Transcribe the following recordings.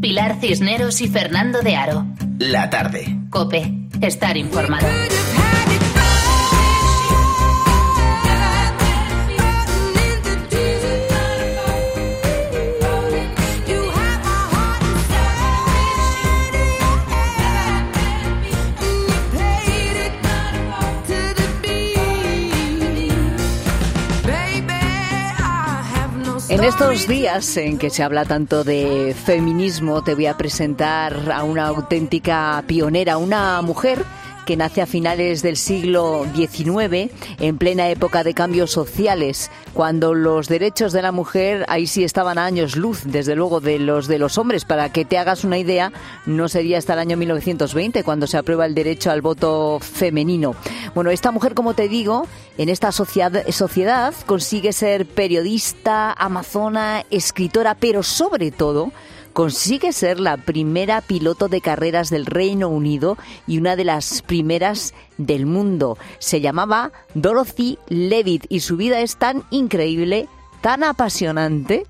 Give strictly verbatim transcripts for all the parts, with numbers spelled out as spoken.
Pilar Cisneros y Fernando de Aro. La tarde. COPE. Estar informado. En estos días en que se habla tanto de feminismo, te voy a presentar a una auténtica pionera, una mujer que nace a finales del siglo diecinueve, en plena época de cambios sociales, cuando los derechos de la mujer ahí sí estaban a años luz, desde luego, de los de los hombres. Para que te hagas una idea, no sería hasta el año mil novecientos veinte cuando se aprueba el derecho al voto femenino. Bueno, esta mujer, como te digo, en esta sociedad, sociedad consigue ser periodista, amazona, escritora, pero sobre todo consigue ser la primera piloto de carreras del Reino Unido y una de las primeras del mundo. Se llamaba Dorothy Levitt y su vida es tan increíble, tan apasionante,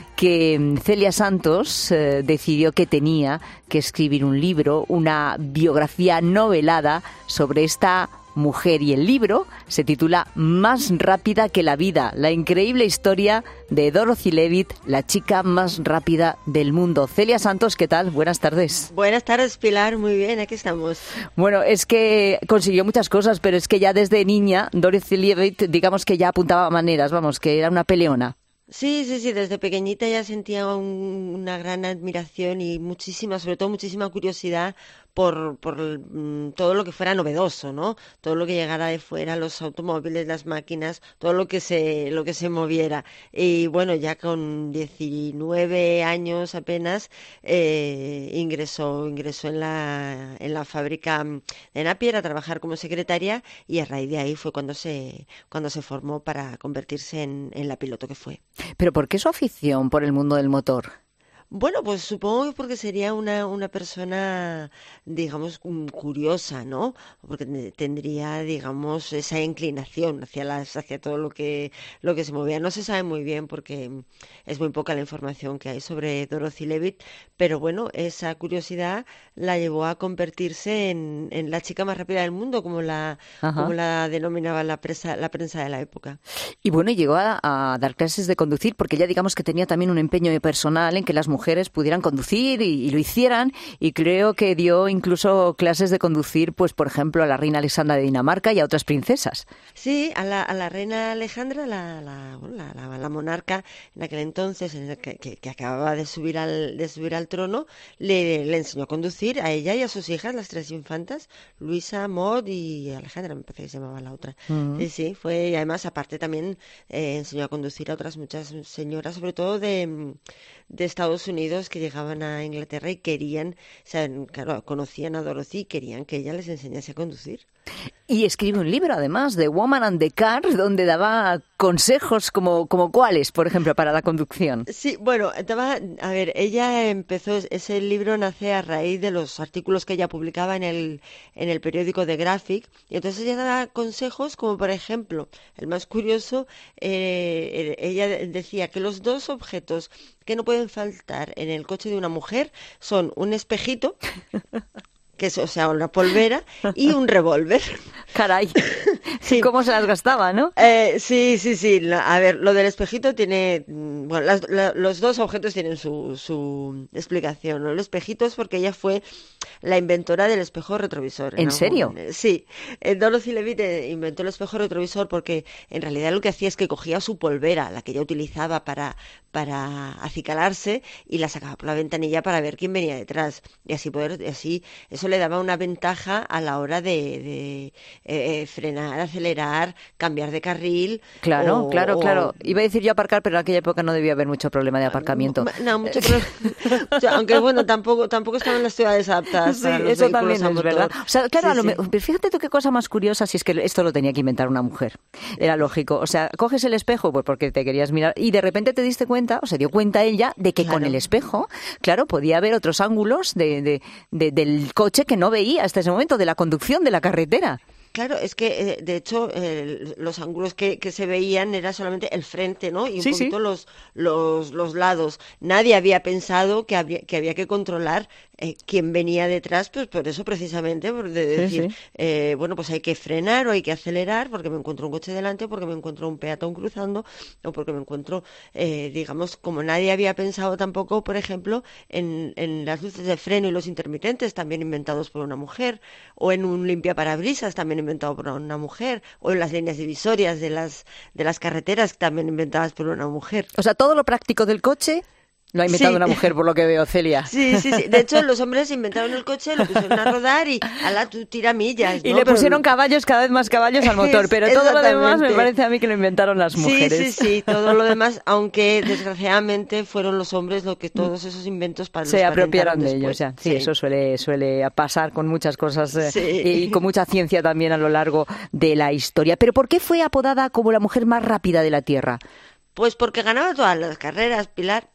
que Celia Santos eh, decidió que tenía que escribir un libro, una biografía novelada sobre esta mujer, y el libro se titula Más rápida que la vida, la increíble historia de Dorothy Levitt, la chica más rápida del mundo. Celia Santos, ¿qué tal? Buenas tardes. Buenas tardes, Pilar, muy bien, aquí estamos. Bueno, es que consiguió muchas cosas, pero es que ya desde niña Dorothy Levitt, digamos que ya apuntaba maneras, vamos, que era una peleona. Sí, sí, sí, desde pequeñita ya sentía un, una gran admiración y muchísima, sobre todo muchísima curiosidad por, por mm, todo lo que fuera novedoso, ¿no? Todo lo que llegara de fuera, los automóviles, las máquinas, todo lo que se, lo que se moviera. Y bueno, ya con diecinueve años apenas eh, ingresó, ingresó en la, en la fábrica de Napier a trabajar como secretaria, y a raíz de ahí fue cuando se, cuando se formó para convertirse en, en la piloto que fue. ¿Pero por qué su afición por el mundo del motor? Bueno, pues supongo que porque sería una, una persona, digamos, curiosa, ¿no? Porque tendría, digamos, esa inclinación hacia las, hacia todo lo que, lo que se movía. No se sabe muy bien porque es muy poca la información que hay sobre Dorothy Levitt, pero bueno, esa curiosidad la llevó a convertirse en, en la chica más rápida del mundo, como la, como la denominaba la prensa, la prensa de la época. Y bueno, llegó a, a dar clases de conducir, porque ella, digamos, que tenía también un empeño personal en que las mujeres pudieran conducir y, y lo hicieran, y creo que dio incluso clases de conducir, pues por ejemplo, a la reina Alexandra de Dinamarca y a otras princesas. Sí, a la, a la reina Alejandra, la, la, la, la, la monarca en aquel entonces, en el que, que, que acababa de subir al, de subir al trono, le, le enseñó a conducir a ella y a sus hijas, las tres infantas, Luisa, Maud y Alejandra, me parece que se llamaba la otra. Uh-huh. Sí, sí, fue, y además aparte también eh, enseñó a conducir a otras muchas señoras, sobre todo de, de Estados Unidos, que llegaban a Inglaterra y querían, o sea, claro, conocían a Dorothy y querían que ella les enseñase a conducir. Y escribe un libro, además, The Woman and the Car, donde daba consejos como, como cuáles, por ejemplo, para la conducción. Sí, bueno, daba, a ver, ella empezó, ese libro nace a raíz de los artículos que ella publicaba en el, en el periódico The Graphic, y entonces ella daba consejos como, por ejemplo, el más curioso, eh, ella decía que los dos objetos que no pueden faltar en el coche de una mujer son un espejito, que es, o sea, una polvera, y un revólver. Caray, sí. ¿Cómo se las gastaba, no? Eh, sí, sí, sí. A ver, lo del espejito tiene... Bueno, las, la, los dos objetos tienen su, su explicación, ¿no? El espejito es porque ella fue la inventora del espejo retrovisor. ¿En ¿no? serio? Sí. Eh, Dorothy Levitt inventó el espejo retrovisor porque en realidad lo que hacía es que cogía su polvera, la que ella utilizaba para, para acicalarse, y la sacaba por la ventanilla para ver quién venía detrás. Y así poder, y así, eso le daba una ventaja a la hora de, de eh, frenar, acelerar, cambiar de carril. Claro, o, claro, o... claro. Iba a decir yo aparcar, pero en aquella época no debía haber mucho problema de aparcamiento. No, mucho problema. O sea, aunque bueno, tampoco tampoco estaban las ciudades aptas. Sí, para los eso también es motor. verdad. O sea, claro, sí, a lo sí. me... fíjate tú qué cosa más curiosa, si es que esto lo tenía que inventar una mujer. Era lógico. O sea, coges el espejo, pues porque te querías mirar, y de repente te diste cuenta, o se dio cuenta ella, de que claro. con el espejo, claro, podía haber otros ángulos de, de, de, del coche que no veía hasta ese momento, de la conducción, de la carretera. Claro, es que eh, de hecho eh, los ángulos que, que se veían era solamente el frente, ¿no? Y un Sí, poquito sí. los, los, los lados. Nadie había pensado que había, que había que controlar eh, quién venía detrás, pues por eso precisamente, por de Sí, decir, sí. eh, bueno, pues hay que frenar o hay que acelerar porque me encuentro un coche delante, o porque me encuentro un peatón cruzando, o porque me encuentro, eh, digamos, como nadie había pensado tampoco, por ejemplo, en, en las luces de freno y los intermitentes, también inventados por una mujer, o en un limpiaparabrisas, también inventado por una mujer, o en las líneas divisorias de las de las carreteras, también inventadas por una mujer. O sea, todo lo práctico del coche lo ha inventado Sí, una mujer, por lo que veo, Celia. sí, sí, sí. De hecho, los hombres inventaron el coche, lo pusieron a rodar y ala, tú tira millas, Y ¿no? le Pero pusieron caballos, cada vez más caballos al motor, es- pero todo lo demás me exactamente. parece a mí que lo inventaron las Sí, mujeres. sí, sí, todo lo demás, aunque desgraciadamente fueron los hombres los que todos esos inventos pa- los Se apropiaron patentaron de después. ellos, ya. Sí, eso suele, suele pasar con muchas cosas eh, Sí. y con mucha ciencia también a lo largo de la historia. Pero ¿por qué fue apodada como la mujer más rápida de la Tierra? Pues porque ganaba todas las carreras, Pilar.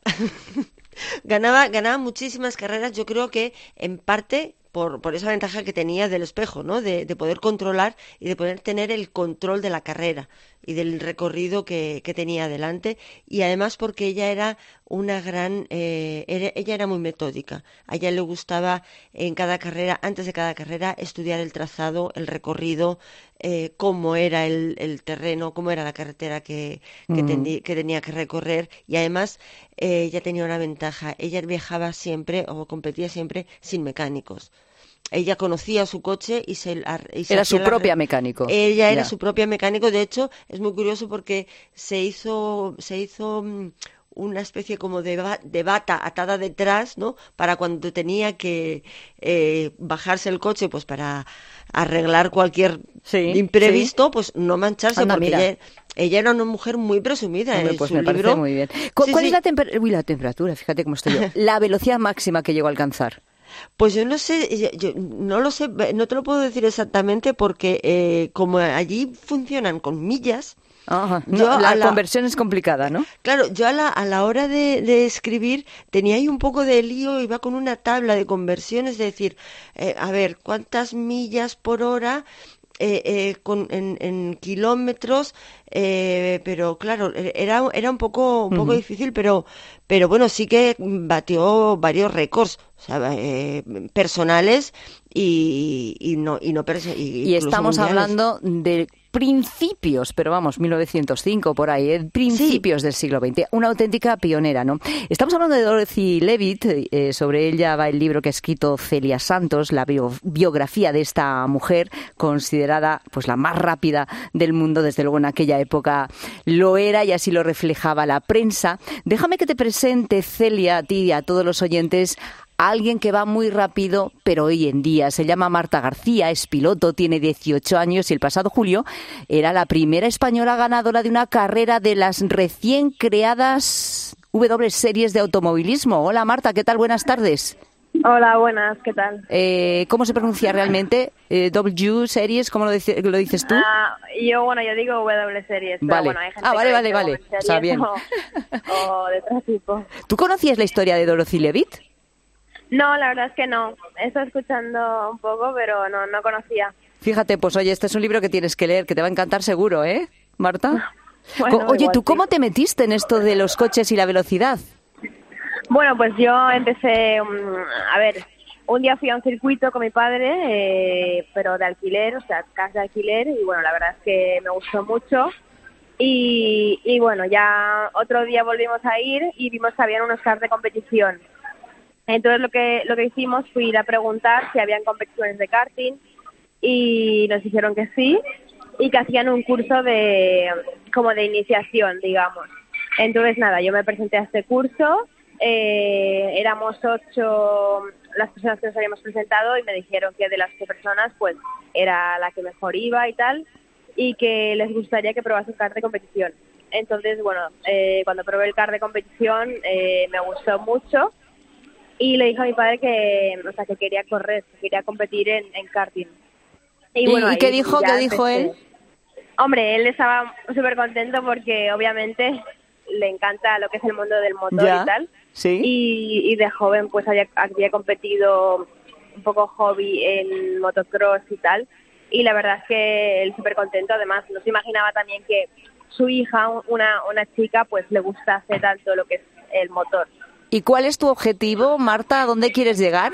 Ganaba, ganaba muchísimas carreras, yo creo que en parte por, por esa ventaja que tenía del espejo, ¿no? De, de poder controlar y de poder tener el control de la carrera y del recorrido que, que tenía adelante, y además porque ella era una gran, eh, era- ella era muy metódica. A ella le gustaba en cada carrera, antes de cada carrera, estudiar el trazado, el recorrido, eh, cómo era el, el terreno, cómo era la carretera que, que, Mm. tendi- que tenía que recorrer, y además eh, ella tenía una ventaja, ella viajaba siempre o competía siempre sin mecánicos. Ella conocía su coche y se, ar- y se Era hacía su la propia re- mecánico. Ella era Ya. su propia mecánico. De hecho, es muy curioso porque se hizo, se hizo mm, una especie como de, ba- de bata atada detrás, ¿no? Para cuando tenía que eh, bajarse el coche, pues para arreglar cualquier Sí, imprevisto, pues no mancharse, Anda, porque mira. ella, ella era una mujer muy presumida. Hombre, En pues su me parece libro, muy bien. ¿Cu- sí, ¿Cuál es sí. la, temper- Uy, la temperatura? Fíjate cómo estoy yo. La velocidad máxima que llegó a alcanzar. Pues yo no sé, yo, yo no lo sé, no te lo puedo decir exactamente porque eh, como allí funcionan con millas, Ajá. No, yo la a la, conversión es complicada, ¿no? claro, yo a la, a la hora de, de escribir tenía ahí un poco de lío, iba con una tabla de conversiones, es decir, eh, a ver, ¿cuántas millas por hora? Eh, eh, con, en, en kilómetros, eh, pero claro, era, era un poco, un poco Ujú. difícil, pero, pero bueno, sí que batió varios récords, o sea, eh, personales y, y no, y no perso- y Y incluso estamos mundiales. hablando de principios, pero vamos, mil novecientos cinco, por ahí, ¿eh? Principios del siglo veinte. Una auténtica pionera, ¿no? Estamos hablando de Dorothy Levitt, eh, sobre ella va el libro que ha escrito Celia Santos, la bio- biografía de esta mujer, considerada pues la más rápida del mundo, desde luego en aquella época lo era y así lo reflejaba la prensa. Déjame que te presente, Celia, a ti y a todos los oyentes, alguien que va muy rápido, pero hoy en día. Se llama Marta García, es piloto, tiene dieciocho años y el pasado julio era la primera española ganadora de una carrera de las recién creadas W Series de automovilismo. Hola Marta, ¿qué tal? Buenas tardes. Hola, buenas, ¿qué tal? Eh, ¿Cómo se pronuncia realmente? Eh, W Series, ¿cómo lo, dice- lo dices tú? Ah, yo, bueno, yo digo W Series, pero Vale. bueno, hay gente Ah, vale, que vale, dice vale. W Series O sea, bien. O, o de otro tipo. ¿Tú conocías la historia de Dorothy Levitt? No, la verdad es que no. Estoy escuchando un poco, pero no, no conocía. Fíjate, pues oye, este es un libro que tienes que leer, que te va a encantar seguro, ¿eh, Marta? Bueno, Co- oye, igual ¿tú sí. cómo te metiste en esto de los coches y la velocidad? Bueno, pues yo empecé, mm, a ver, un día fui a un circuito con mi padre, eh, pero de alquiler, o sea, casa de alquiler, y bueno, la verdad es que me gustó mucho. Y, y bueno, ya otro día volvimos a ir y vimos que habían unos cars de competición. Entonces lo que lo que hicimos fue ir a preguntar si habían competiciones de karting y nos dijeron que sí y que hacían un curso de como de iniciación, digamos. Entonces nada, yo me presenté a este curso, eh, éramos ocho las personas que nos habíamos presentado y me dijeron que de las ocho personas pues era la que mejor iba y tal y que les gustaría que probase un kart de competición. Entonces bueno, eh, cuando probé el kart de competición eh, me gustó mucho. Y le dije a mi padre que, o sea, que quería correr, que quería competir en, en karting. ¿Y, bueno, y ahí qué dijo, ya qué dijo empecé. él? Hombre, él estaba súper contento porque obviamente le encanta lo que es el mundo del motor Ya, y tal. sí. Y, y de joven pues había, había competido un poco hobby en motocross y tal. y la verdad es que él súper contento. Además, no se imaginaba también que su hija, una, una chica, pues le gustase tanto lo que es el motor. ¿Y cuál es tu objetivo, Marta? ¿A dónde quieres llegar?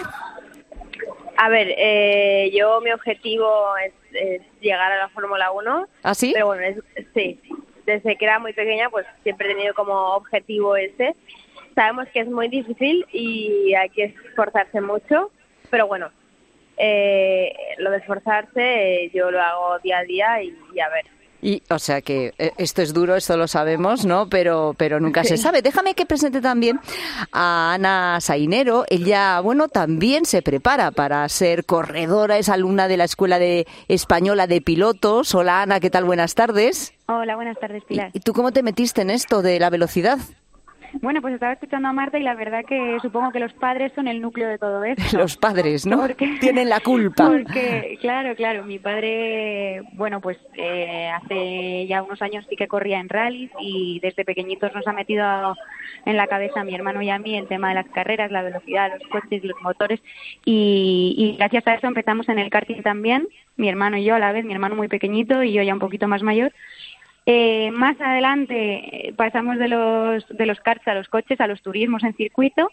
A ver, eh, yo mi objetivo es, es llegar a la Fórmula uno. ¿Ah, sí? Pero bueno, es, sí, desde que era muy pequeña pues siempre he tenido como objetivo ese. Sabemos que es muy difícil y hay que esforzarse mucho, pero bueno, eh, lo de esforzarse eh, yo lo hago día a día y, y a ver. Y, o sea que eh, esto es duro, esto lo sabemos, ¿no? Pero, pero nunca se sabe. Déjame que presente también a Ana Sainero. Ella, bueno, también se prepara para ser corredora, es alumna de la Escuela de Española de Pilotos. Hola, Ana, ¿qué tal? Buenas tardes. Hola, buenas tardes, Pilar. ¿Y, y tú cómo te metiste en esto de la velocidad? Bueno, pues estaba escuchando a Marta y la verdad que supongo que los padres son el núcleo de todo esto. Los padres, ¿no? Porque, tienen la culpa. Porque, claro, claro, mi padre, bueno, pues eh, hace ya unos años sí que corría en rallies y desde pequeñitos nos ha metido en la cabeza a mi hermano y a mí el tema de las carreras, la velocidad, los coches, los motores y, y gracias a eso empezamos en el karting también, mi hermano y yo a la vez, mi hermano muy pequeñito y yo ya un poquito más mayor. Eh, más adelante pasamos de los de los karts a los coches, a los turismos en circuito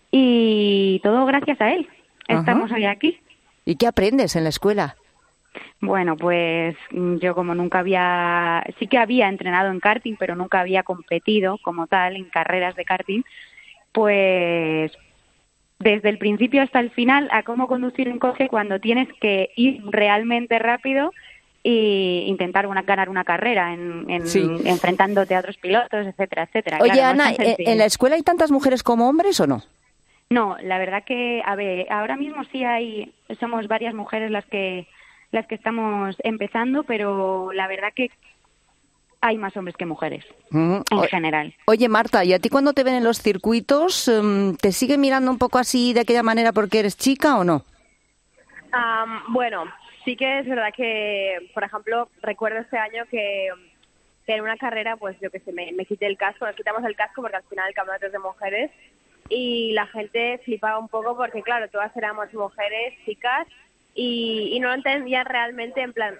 y todo gracias a él. Estamos Ajá. hoy aquí. ¿Y qué aprendes en la escuela? Bueno, pues yo como nunca había, sí que había entrenado en karting, pero nunca había competido como tal en carreras de karting, pues desde el principio hasta el final a cómo conducir un coche cuando tienes que ir realmente rápido y intentar una, ganar una carrera en, en, sí. enfrentándote a otros pilotos, etcétera, etcétera. Oye, claro, Ana, no es ¿en la escuela hay tantas mujeres como hombres o no? No, la verdad que, a ver, ahora mismo sí hay, somos varias mujeres las que las que estamos empezando, pero la verdad que hay más hombres que mujeres, uh-huh. en o, general. Oye, Marta, ¿y a ti cuando te ven en los circuitos, um, te siguen mirando un poco así de aquella manera porque eres chica o no? Um, bueno... Sí que es verdad que, por ejemplo, recuerdo este año que, que en una carrera, pues yo que sé, me, me quité el casco, nos quitamos el casco porque al final el campeonato es de mujeres y la gente flipaba un poco porque, claro, todas éramos mujeres, chicas, y, y no lo entendían realmente, en plan,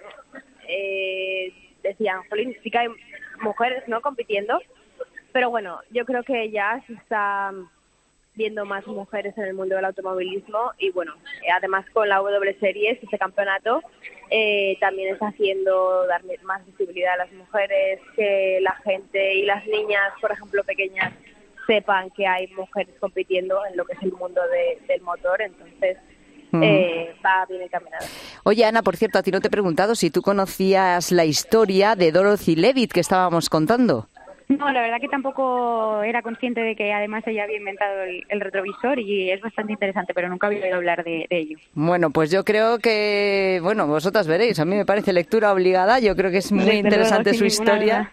eh, decían, jolín, sí que hay mujeres, ¿no?, compitiendo, pero bueno, yo creo que ya se está viendo más mujeres en el mundo del automovilismo y bueno, además con la W Series, este campeonato eh, también está haciendo dar más visibilidad a las mujeres, que la gente y las niñas, por ejemplo, pequeñas, sepan que hay mujeres compitiendo en lo que es el mundo de, del motor, entonces mm. eh, va bien encaminado. Oye, Ana, por cierto, a ti no te he preguntado si tú conocías la historia de Dorothy Levitt que estábamos contando. No, la verdad que tampoco era consciente de que además ella había inventado el, el retrovisor y es bastante interesante, pero nunca había oído hablar de, de ello. Bueno, pues yo creo que, bueno, vosotras veréis, a mí me parece lectura obligada, yo creo que es muy Desde interesante luego, su historia.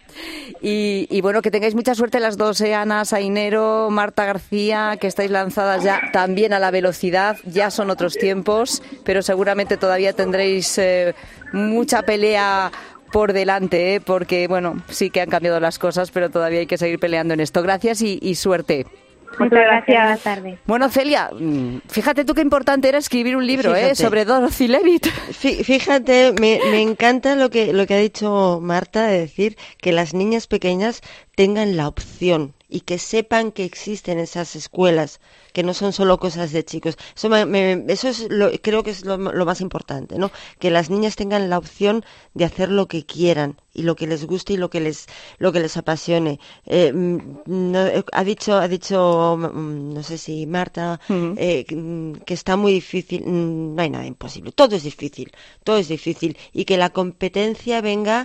Y, y bueno, que tengáis mucha suerte las dos, ¿eh? Ana Sainero, Marta García, que estáis lanzadas ya también a la velocidad, ya son otros tiempos, pero seguramente todavía tendréis eh, mucha pelea por delante, ¿eh? Porque, bueno, sí que han cambiado las cosas, pero todavía hay que seguir peleando en esto. Gracias y, y suerte. Muchas gracias. Buenas tardes. Bueno, Celia, fíjate tú qué importante era escribir un libro, ¿eh? Sobre Dorothy Levitt. Fíjate, me, me encanta lo que, lo que ha dicho Marta, de decir que las niñas pequeñas tengan la opción y que sepan que existen esas escuelas, que no son solo cosas de chicos. Eso, me, me, eso es lo, creo que es lo, lo más importante, ¿no? Que las niñas tengan la opción de hacer lo que quieran y lo que les guste y lo que les lo que les apasione. Eh, no, ha dicho ha dicho no sé si Marta uh-huh. eh, que está muy difícil. No hay nada imposible. Todo es difícil. Todo es difícil y que la competencia venga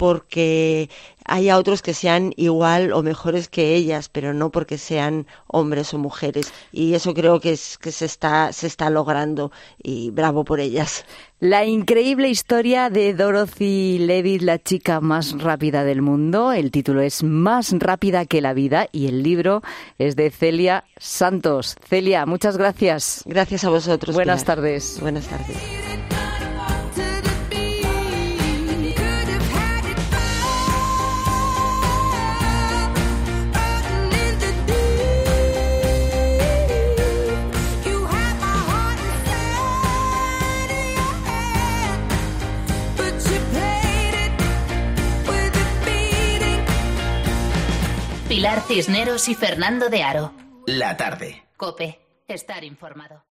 porque haya otros que sean igual o mejores que ellas, pero no porque sean hombres o mujeres. Y eso creo que es que se está se está logrando y bravo por ellas. La increíble historia de Dorothy Levitt, la chica más rápida del mundo. El título es Más rápida que la vida y el libro es de Celia Santos. Celia, muchas gracias. Gracias a vosotros. Buenas Pilar. tardes. Buenas tardes. Cisneros y Fernando de Aro. La tarde. COPE. Estar informado.